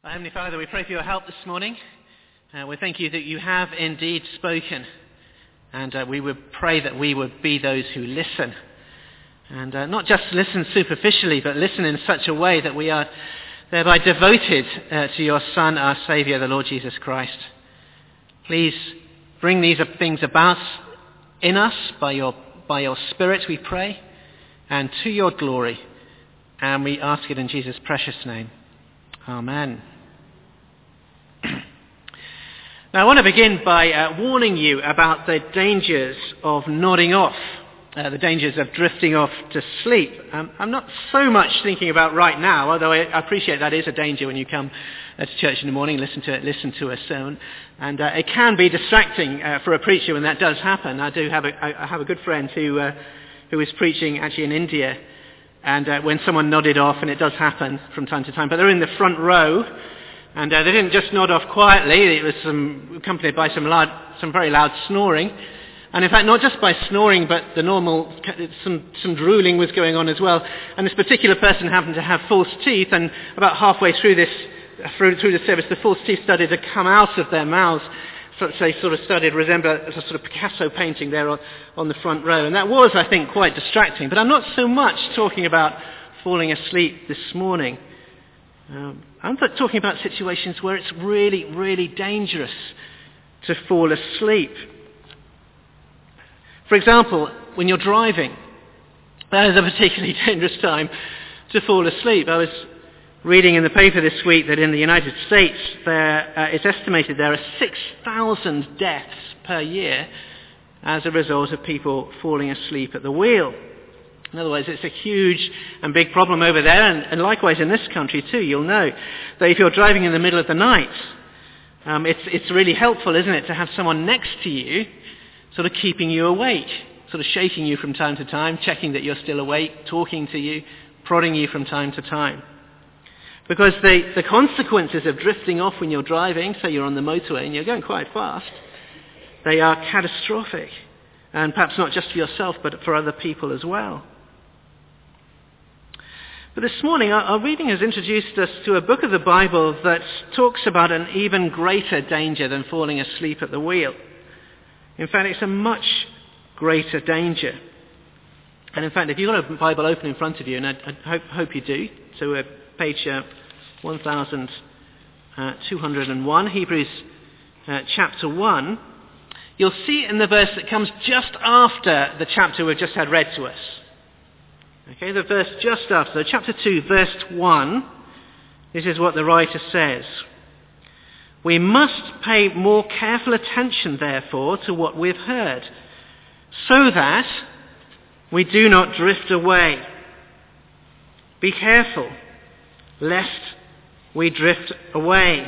Heavenly Father, we pray for your help this morning. We thank you that you have indeed spoken. And we would pray that we would be those who listen. And not just listen superficially, but listen in such a way that we are thereby devoted to your Son, our Saviour, the Lord Jesus Christ. Please bring these things about in us by your Spirit, we pray, and to your glory. And we ask it in Jesus' precious name. Amen. Now I want to begin by warning you about the dangers of nodding off, the dangers of drifting off to sleep. I'm not so much thinking about right now, although I appreciate that is a danger when you come to church in the morning, listen to a sermon, and it can be distracting for a preacher when that does happen. I have a good friend who is preaching actually in India, and when someone nodded off, and it does happen from time to time, but they're in the front row. And they didn't just nod off quietly. It was accompanied by some very loud snoring. And in fact, not just by snoring, but the normal, some drooling was going on as well. And this particular person happened to have false teeth, and about halfway through the service, the false teeth started to come out of their mouths. So they sort of started to resemble a sort of Picasso painting there on the front row. And that was, I think, quite distracting. But I'm not so much talking about falling asleep this morning. I'm talking about situations where it's really, really dangerous to fall asleep. For example, when you're driving, that is a particularly dangerous time to fall asleep. I was reading in the paper this week that in the United States it's estimated there are 6,000 deaths per year as a result of people falling asleep at the wheel. In other words, it's a huge and big problem over there, and likewise in this country too. You'll know that if you're driving in the middle of the night, it's really helpful, isn't it, to have someone next to you sort of keeping you awake, sort of shaking you from time to time, checking that you're still awake, talking to you, prodding you from time to time. Because the consequences of drifting off when you're driving, say you're on the motorway and you're going quite fast, they are catastrophic, and perhaps not just for yourself but for other people as well. But this morning, our reading has introduced us to a book of the Bible that talks about an even greater danger than falling asleep at the wheel. In fact, it's a much greater danger. And in fact, if you've got a Bible open in front of you, and I hope you do, so page 1201, Hebrews chapter 1, you'll see in the verse that comes just after the chapter we've just had read to us. Okay, the verse just after, so chapter 2, verse 1, this is what the writer says. We must pay more careful attention, therefore, to what we've heard, so that we do not drift away. Be careful, lest we drift away.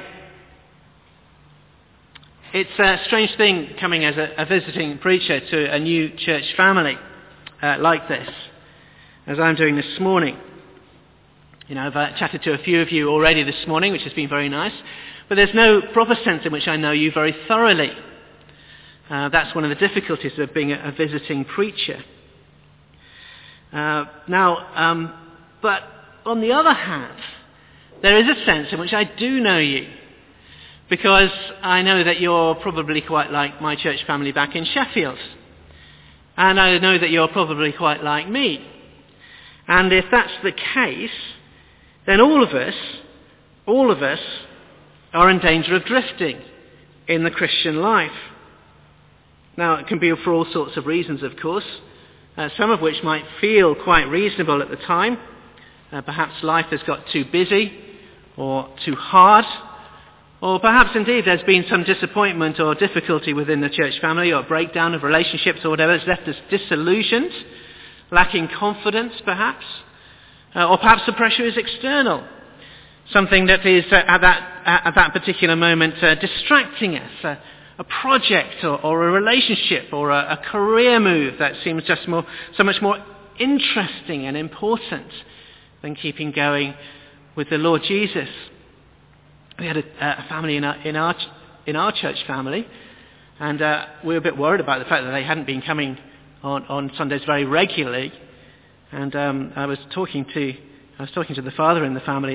It's a strange thing coming as a visiting preacher to a new church family like this, as I'm doing this morning. You know, I've chatted to a few of you already this morning, which has been very nice, but there's no proper sense in which I know you very thoroughly. That's one of the difficulties of being a visiting preacher. But on the other hand, there is a sense in which I do know you, because I know that you're probably quite like my church family back in Sheffield. And I know that you're probably quite like me. And if that's the case, then all of us are in danger of drifting in the Christian life. Now, it can be for all sorts of reasons, of course, some of which might feel quite reasonable at the time. Perhaps life has got too busy or too hard, or perhaps indeed there's been some disappointment or difficulty within the church family, or breakdown of relationships or whatever. It's left us disillusioned, lacking confidence perhaps, or perhaps the pressure is external, something that is at that particular moment distracting us, a project or a relationship or a career move that seems just so much more interesting and important than keeping going with the Lord Jesus. We had a family in our church family, and we were a bit worried about the fact that they hadn't been coming on Sundays very regularly. And I was talking to the father in the family, and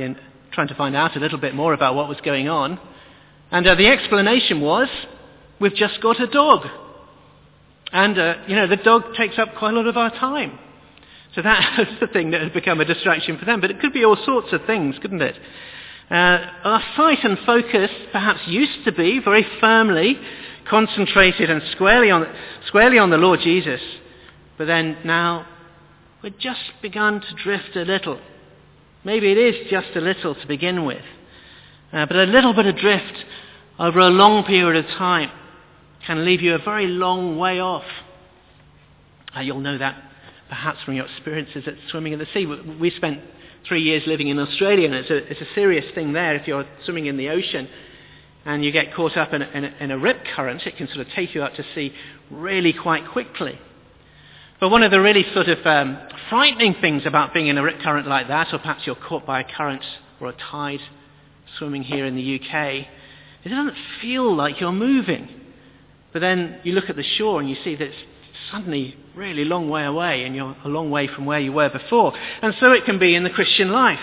trying to find out a little bit more about what was going on. And the explanation was, we've just got a dog. And, the dog takes up quite a lot of our time. So that was the thing that had become a distraction for them. But it could be all sorts of things, couldn't it? Our sight and focus perhaps used to be very firmly concentrated and squarely on the Lord Jesus. But then now we've just begun to drift a little. Maybe it is just a little to begin with. But a little bit of drift over a long period of time can leave you a very long way off. You'll know that perhaps from your experiences at swimming in the sea. We spent 3 years living in Australia, and it's a serious thing there. If you're swimming in the ocean and you get caught up in a rip current, it can sort of take you out to sea really quite quickly. But one of the really sort of frightening things about being in a rip current like that, or perhaps you're caught by a current or a tide swimming here in the UK, it doesn't feel like you're moving. But then you look at the shore and you see that it's suddenly really long way away, and you're a long way from where you were before. And so it can be in the Christian life.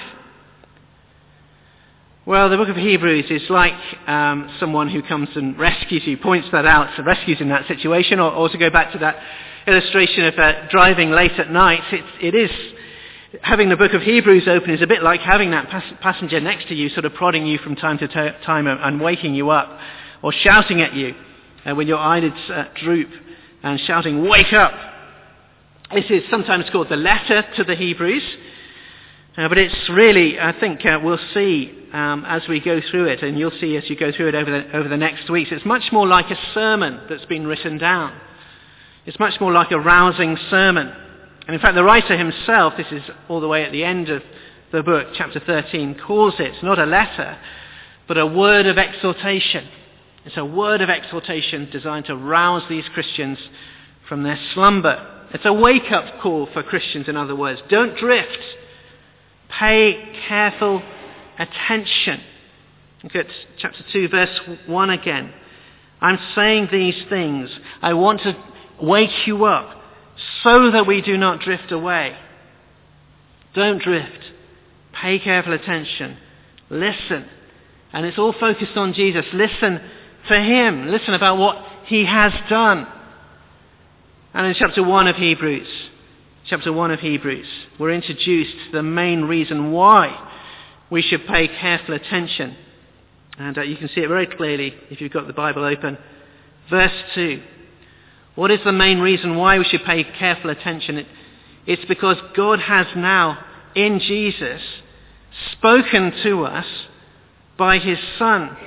Well, the book of Hebrews is like someone who comes and rescues you, points that out, so rescues in that situation, or to go back to that illustration of driving late at night, it is, having the book of Hebrews open is a bit like having that passenger next to you sort of prodding you from time to time and waking you up, or shouting at you when your eyelids droop, and shouting, "Wake up!" This is sometimes called the letter to the Hebrews, but it's really, I think we'll see as we go through it, and you'll see as you go through it over the next weeks, it's much more like a sermon that's been written down. It's much more like a rousing sermon. And in fact, the writer himself, this is all the way at the end of the book, chapter 13, calls it not a letter, but a word of exhortation. It's a word of exhortation designed to rouse these Christians from their slumber. It's a wake-up call for Christians, in other words. Don't drift. Pay careful attention. Look at chapter 2, verse 1 again. I'm saying these things. I want to wake you up so that we do not drift away. Don't drift. Pay careful attention. Listen. And it's all focused on Jesus. Listen to him. Listen about what he has done. And in chapter 1 of Hebrews, we're introduced to the main reason why we should pay careful attention. And you can see it very clearly if you've got the Bible open. Verse 2. What is the main reason why we should pay careful attention? It's because God has now, in Jesus, spoken to us by his Son.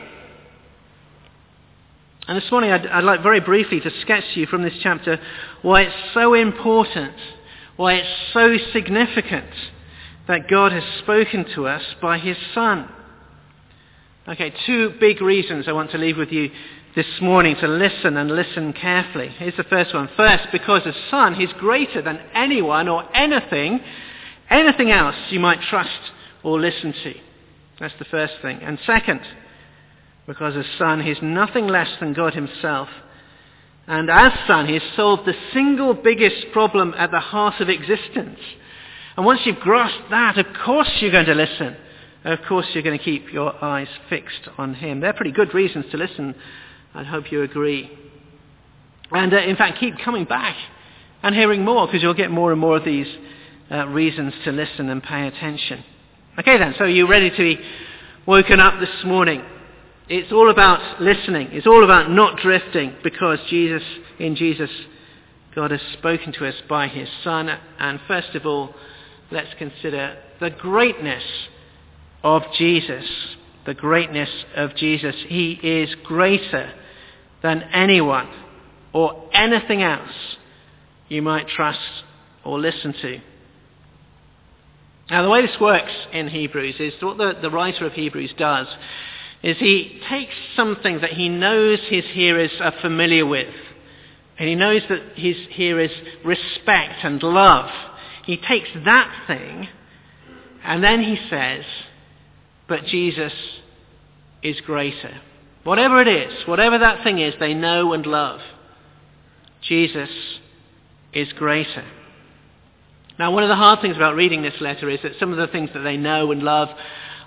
And this morning I'd like very briefly to sketch to you from this chapter why it's so important, why it's so significant that God has spoken to us by his Son. Okay, 2 big reasons I want to leave with you this morning to listen and listen carefully. Here's the first one. First, because the Son, he's greater than anyone or anything else you might trust or listen to. That's the first thing. And second, because as Son, he's nothing less than God himself. And as Son, he's solved the single biggest problem at the heart of existence. And once you've grasped that, of course you're going to listen. Of course you're going to keep your eyes fixed on him. They're pretty good reasons to listen. I hope you agree. And in fact, keep coming back and hearing more, because you'll get more and more of these reasons to listen and pay attention. Okay then, so you're ready to be woken up this morning. It's all about listening. It's all about not drifting, because in Jesus, God has spoken to us by his Son. And first of all, let's consider the greatness of Jesus. The greatness of Jesus. He is greater than anyone or anything else you might trust or listen to. Now, the way this works in Hebrews is what the writer of Hebrews does is he takes something that he knows his hearers are familiar with, and he knows that his hearers respect and love. He takes that thing, and then he says, but Jesus is greater. Whatever it is, whatever that thing is they know and love, Jesus is greater. Now, one of the hard things about reading this letter is that some of the things that they know and love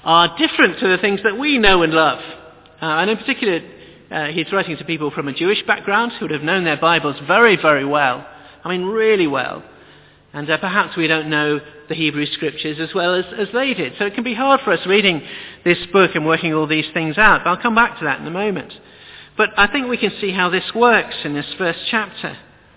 are different to the things that we know and love. And in particular, he's writing to people from a Jewish background who would have known their Bibles very, very well. I mean, really well. And perhaps we don't know the Hebrew Scriptures as well as they did. So it can be hard for us reading this book and working all these things out. But I'll come back to that in a moment. But I think we can see how this works in this first chapter.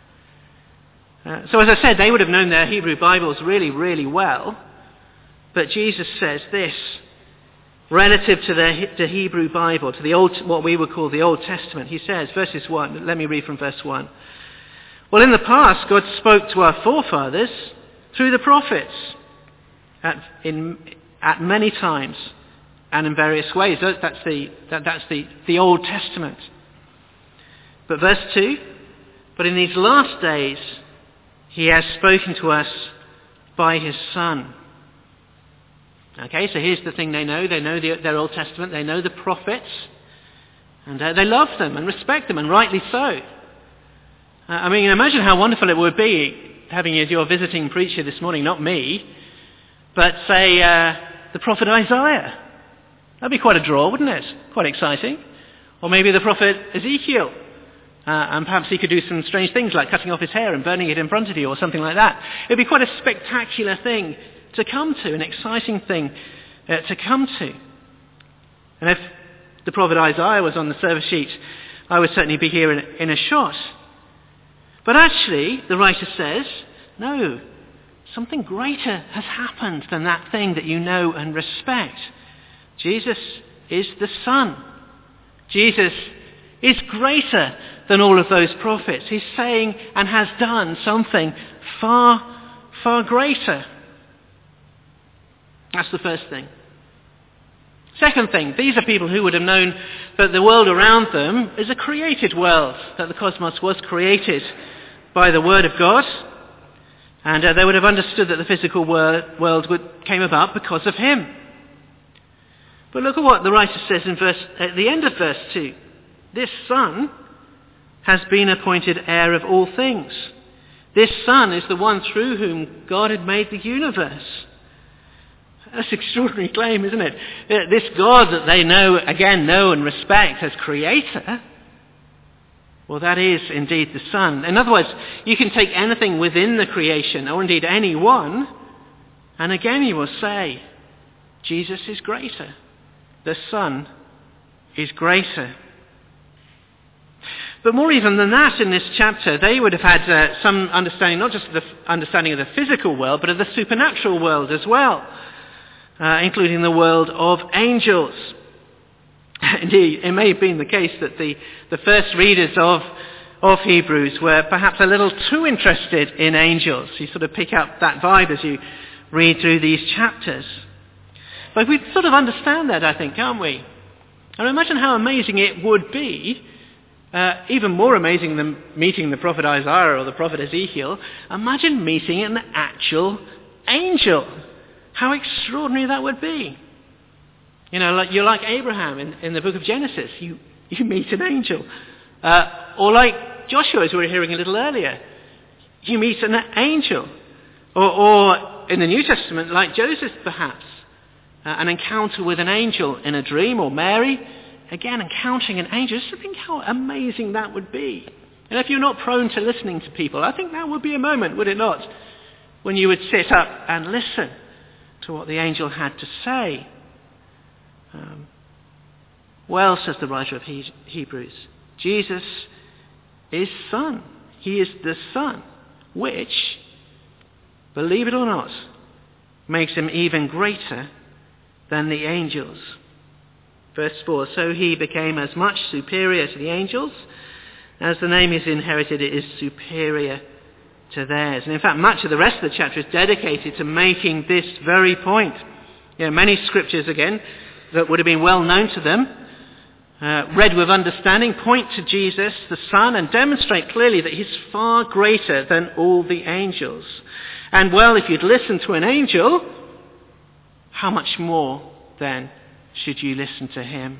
So as I said, they would have known their Hebrew Bibles really, really well. But Jesus says this, relative to the Hebrew Bible, to the old, what we would call the Old Testament. He says, verses 1, let me read from verse 1. Well, in the past, God spoke to our forefathers through the prophets at many times and in various ways. That's the Old Testament. But verse 2, but in these last days, he has spoken to us by his Son. Okay, so here's the thing they know. They know their Old Testament. They know the prophets. And they love them and respect them, and rightly so. I mean, imagine how wonderful it would be having you as your visiting preacher this morning, not me, but say the prophet Isaiah. That'd be quite a draw, wouldn't it? Quite exciting. Or maybe the prophet Ezekiel. And perhaps he could do some strange things like cutting off his hair and burning it in front of you or something like that. It would be quite a spectacular thing to come to, an exciting thing to come to. And if the prophet Isaiah was on the service sheet, I would certainly be here in a shot. But actually, the writer says, no, something greater has happened than that thing that you know and respect. Jesus is the Son. Jesus is greater than all of those prophets. He's saying and has done something far, far greater. That's the first thing. Second thing, these are people who would have known that the world around them is a created world, that the cosmos was created by the Word of God, and they would have understood that the physical world came about because of him. But look at what the writer says at the end of verse 2. This Son has been appointed heir of all things. This Son is the one through whom God had made the universe. That's an extraordinary claim, isn't it? This God that they know and respect as Creator, well, that is indeed the Son. In other words, you can take anything within the creation, or indeed anyone, and again you will say, Jesus is greater. The Son is greater. But more even than that, in this chapter, they would have had some understanding, not just the understanding of the physical world, but of the supernatural world as well, including the world of angels. Indeed, it may have been the case that the first readers of Hebrews were perhaps a little too interested in angels. You sort of pick up that vibe as you read through these chapters. But we sort of understand that, I think, can't we? And imagine how amazing it would be, even more amazing than meeting the prophet Isaiah or the prophet Ezekiel. Imagine meeting an actual angel. How extraordinary that would be. You know, you're like Abraham in the book of Genesis. You meet an angel. Or like Joshua, as we were hearing a little earlier. You meet an angel. Or in the New Testament, like Joseph perhaps. An encounter with an angel in a dream, or Mary, again, encountering an angel. Just think how amazing that would be. And if you're not prone to listening to people, I think that would be a moment, would it not, when you would sit up and listen to what the angel had to say. Well, says the writer of Hebrews, Jesus is Son. He is the Son, which, believe it or not, makes him even greater than the angels. Verse 4, so he became as much superior to the angels as the name he's inherited is superior to theirs. And in fact, much of the rest of the chapter is dedicated to making this very point. You know, many scriptures, again, that would have been well known to them, read with understanding, point to Jesus, the Son, and demonstrate clearly that he's far greater than all the angels. And well, if you'd listen to an angel, how much more then should you listen to him?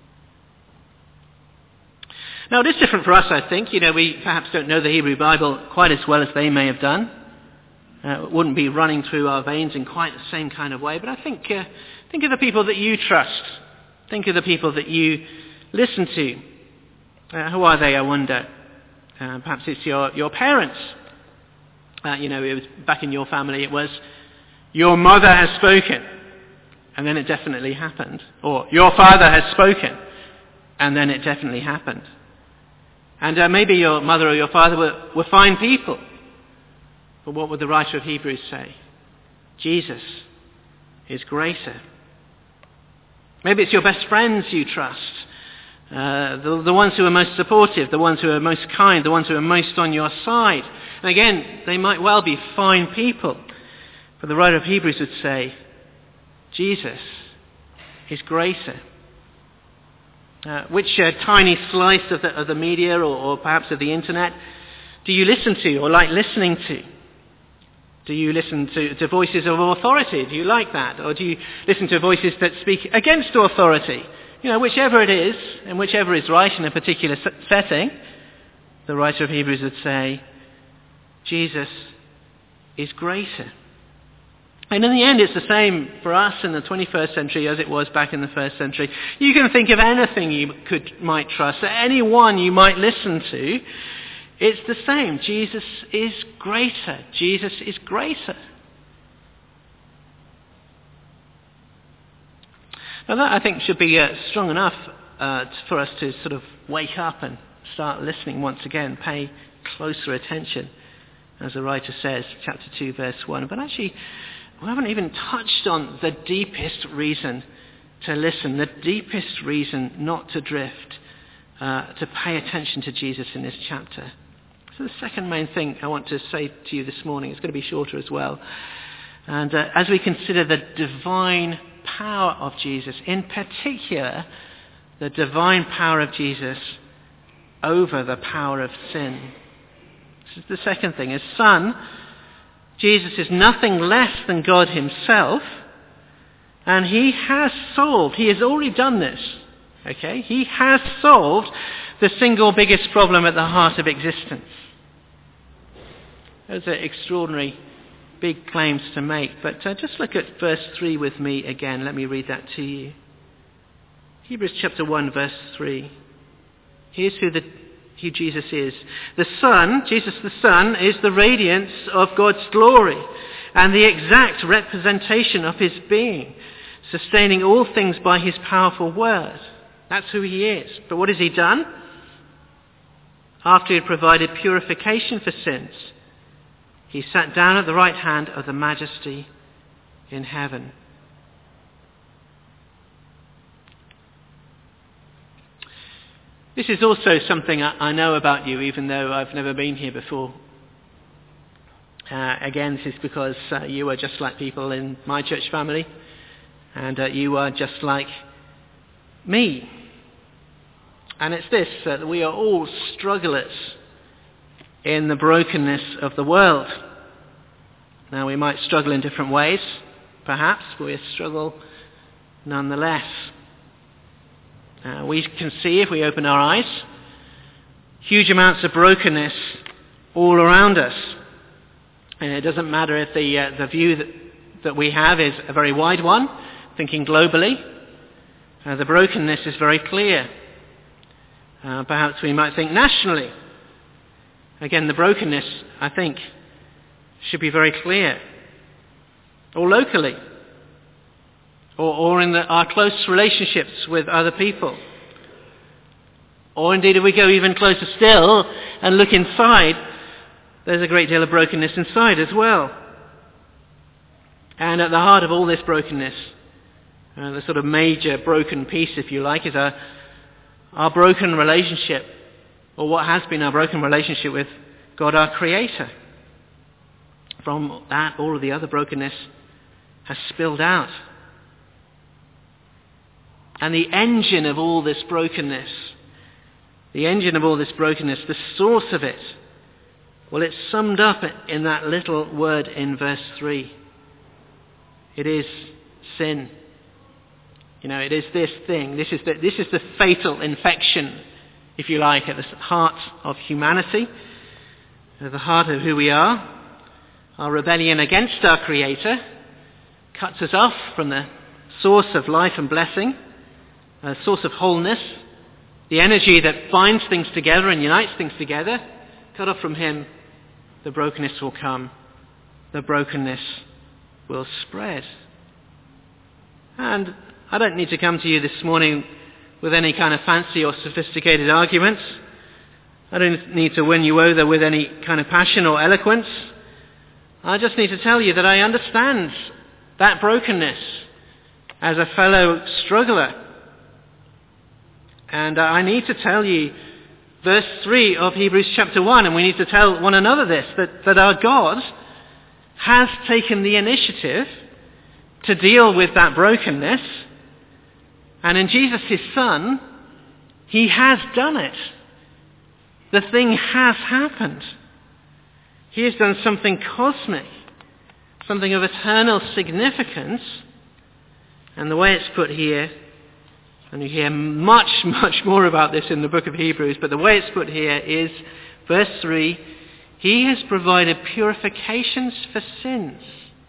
Now, it is different for us, I think. You know, we perhaps don't know the Hebrew Bible quite as well as they may have done. It wouldn't be running through our veins in quite the same kind of way. But I think Think of the people that you trust. Think of the people that you listen to. Who are they, I wonder? Perhaps it's your parents. It was back in your family, it was, your mother has spoken, and then it definitely happened. Or, your father has spoken, and then it definitely happened. And maybe your mother or your father were fine people. But what would the writer of Hebrews say? Jesus is greater. Maybe it's your best friends you trust. The ones who are most supportive, the ones who are most kind, the ones who are most on your side. And again, they might well be fine people. But the writer of Hebrews would say, Jesus is greater. Which tiny slice of the media or perhaps of the internet do you listen to or like listening to? Do you listen to voices of authority? Do you like that? Or do you listen to voices that speak against authority? Whichever it is, and whichever is right in a particular setting, the writer of Hebrews would say, Jesus is greater. And in the end, it's the same for us in the 21st century as it was back in the first century. You can think of anything you might trust, anyone you might listen to. It's the same. Jesus is greater. Jesus is greater. Now that, I think, should be strong enough for us to sort of wake up and start listening once again, pay closer attention, as the writer says, chapter 2, verse 1. But actually, we haven't even touched on the deepest reason to listen, the deepest reason not to drift, to pay attention to Jesus in this chapter. So the second main thing I want to say to you this morning, it's going to be shorter as well. And as we consider the divine power of Jesus, in particular, the divine power of Jesus over the power of sin. This is the second thing. As Son, Jesus is nothing less than God himself, and he has already done this. Okay? He has solved the single biggest problem at the heart of existence. Those are extraordinary big claims to make, but just look at verse 3 with me again. Let me read that to you. Hebrews chapter 1, verse 3. Here's who Jesus is. The Son, Jesus the Son, is the radiance of God's glory and the exact representation of his being, sustaining all things by his powerful word. That's who he is. But what has he done? After he had provided purification for sins, he sat down at the right hand of the Majesty in heaven. This is also something I know about you, even though I've never been here before. Again, this is because you are just like people in my church family, and you are just like me. And it's this, that we are all strugglers in the brokenness of the world. Now, we might struggle in different ways, perhaps, but we struggle nonetheless. We can see, if we open our eyes, huge amounts of brokenness all around us. And it doesn't matter if the view that we have is a very wide one, thinking globally. The brokenness is very clear. Perhaps we might think nationally. Again, the brokenness, I think, should be very clear. Or locally. Or in our close relationships with other people. Or indeed, if we go even closer still and look inside, there's a great deal of brokenness inside as well. And at the heart of all this brokenness, the sort of major broken piece, if you like, is our broken relationship, or what has been our broken relationship with God, our Creator. From that, all of the other brokenness has spilled out. And the engine of all this brokenness, the source of it, well, it's summed up in that little word in verse 3. It is sin. It is this thing. This is the fatal infection, if you like, at the heart of humanity, at the heart of who we are. Our rebellion against our Creator cuts us off from the source of life and blessing, a source of wholeness, the energy that binds things together and unites things together, cut off from him, the brokenness will come. The brokenness will spread. And I don't need to come to you this morning with any kind of fancy or sophisticated arguments. I don't need to win you over with any kind of passion or eloquence. I just need to tell you that I understand that brokenness as a fellow struggler. And I need to tell you verse 3 of Hebrews chapter 1, and we need to tell one another this, that our God has taken the initiative to deal with that brokenness. And in Jesus, his Son, he has done it. The thing has happened. He has done something cosmic, something of eternal significance. And the way it's put here, and you hear much, much more about this in the book of Hebrews, but the way it's put here is, verse 3, he has provided purifications for sins.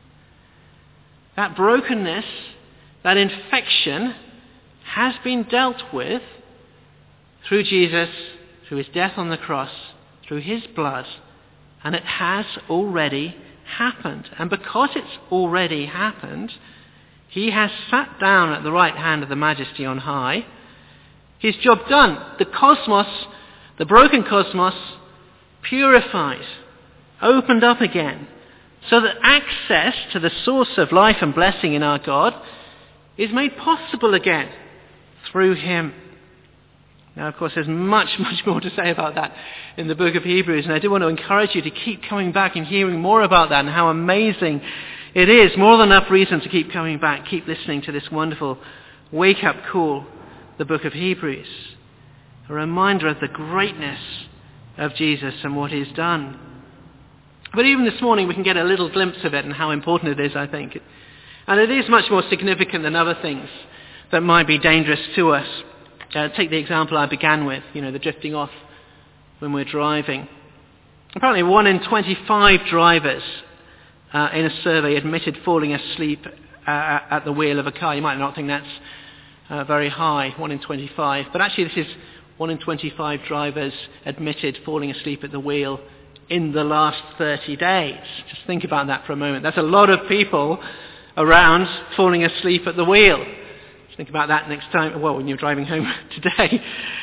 That brokenness, that infection, has been dealt with through Jesus, through his death on the cross, through his blood, and it has already happened. And because it's already happened, he has sat down at the right hand of the Majesty on high. His job done. The cosmos, the broken cosmos, purified, opened up again, so that access to the source of life and blessing in our God is made possible again through him. Now, of course, there's much, much more to say about that in the book of Hebrews, and I do want to encourage you to keep coming back and hearing more about that and how amazing it is. More than enough reason to keep coming back, keep listening to this wonderful wake-up call, the book of Hebrews. A reminder of the greatness of Jesus and what he's done. But even this morning we can get a little glimpse of it and how important it is, I think. And it is much more significant than other things that might be dangerous to us. Take the example I began with, the drifting off when we're driving. Apparently 1 in 25 drivers in a survey admitted falling asleep at the wheel of a car. You might not think that's very high, 1 in 25. But actually this is 1 in 25 drivers admitted falling asleep at the wheel in the last 30 days. Just think about that for a moment. That's a lot of people around falling asleep at the wheel. Just think about that next time, when you're driving home today.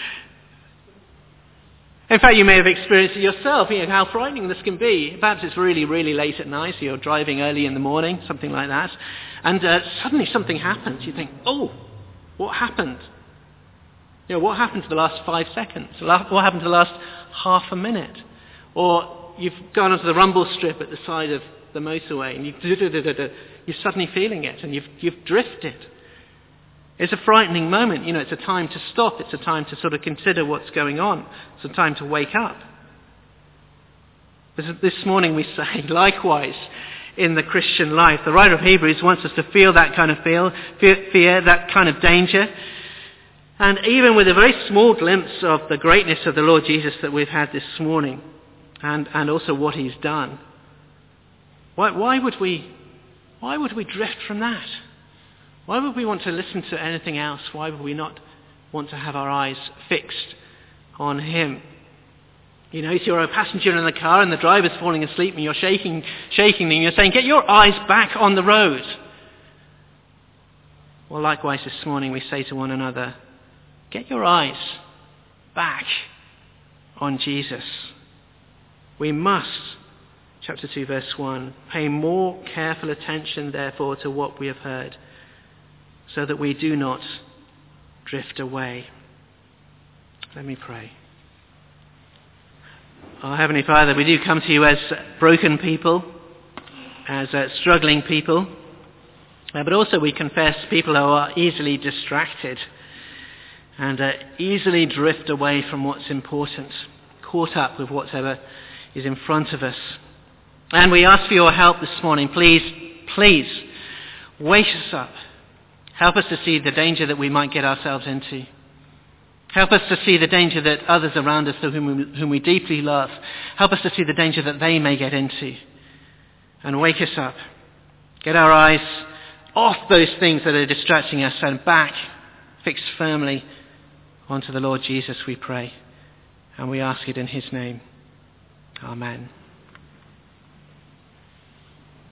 In fact, you may have experienced it yourself, how frightening this can be. Perhaps it's really, really late at night, so you're driving early in the morning, something like that, and suddenly something happens. You think, what happened? What happened to the last 5 seconds? What happened to the last half a minute? Or you've gone onto the rumble strip at the side of the motorway, and you're suddenly feeling it, and you've drifted. It's a frightening moment. It's a time to stop. It's a time to sort of consider what's going on. It's a time to wake up. But this morning we say, likewise, in the Christian life, the writer of Hebrews wants us to feel that kind of fear, that kind of danger. And even with a very small glimpse of the greatness of the Lord Jesus that we've had this morning, and also what he's done, why would we drift from that? Why would we want to listen to anything else? Why would we not want to have our eyes fixed on him? If you're a passenger in the car and the driver's falling asleep and you're shaking and you're saying, get your eyes back on the road. Well, likewise this morning we say to one another, get your eyes back on Jesus. We must, chapter 2, verse 1, pay more careful attention, therefore, to what we have heard, so that we do not drift away. Let me pray. Our Heavenly Father, we do come to you as broken people, as struggling people, but also we confess people who are easily distracted and easily drift away from what's important, caught up with whatever is in front of us. And we ask for your help this morning. Please, wake us up. Help us to see the danger that we might get ourselves into. Help us to see the danger that others around us whom we deeply love, help us to see the danger that they may get into. And wake us up. Get our eyes off those things that are distracting us and back, fixed firmly onto the Lord Jesus, we pray. And we ask it in his name. Amen.